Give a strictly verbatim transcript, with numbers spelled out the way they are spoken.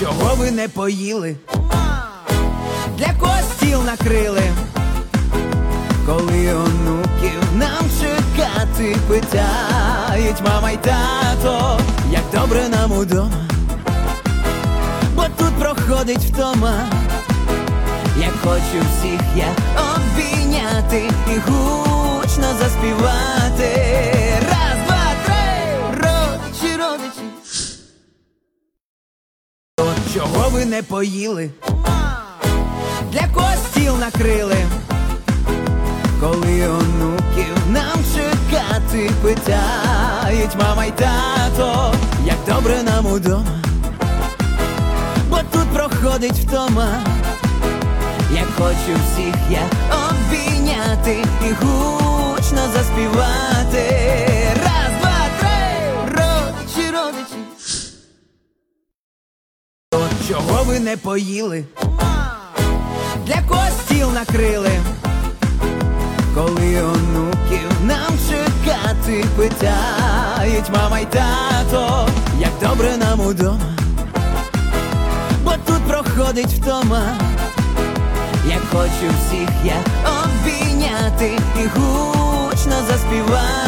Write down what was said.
чого ви не поїли? Для кого стіл накрили? Коли онуків нам чекати, питають мама й тато, як добре нам удома, бо тут проходить втома. Як хочу всіх я обійняти і гучно заспівати. Раз, два, три! Родичі, родичі. От чого ви не поїли? Для кого стіл накрили? Коли онуків нам чекати, питають мама й тато, як добре нам удома, бо тут проходить втома. Як хочу всіх я обійняти і гучно заспівати. Раз, два, три! Родичі, родичі. От чого ви не поїли? Для кого стіл накрили? Коли онуків нам чекати, питають мама й тато, як добре нам удома, бо тут проходить втома. Як хочу всіх я обійняти і гучно заспівати.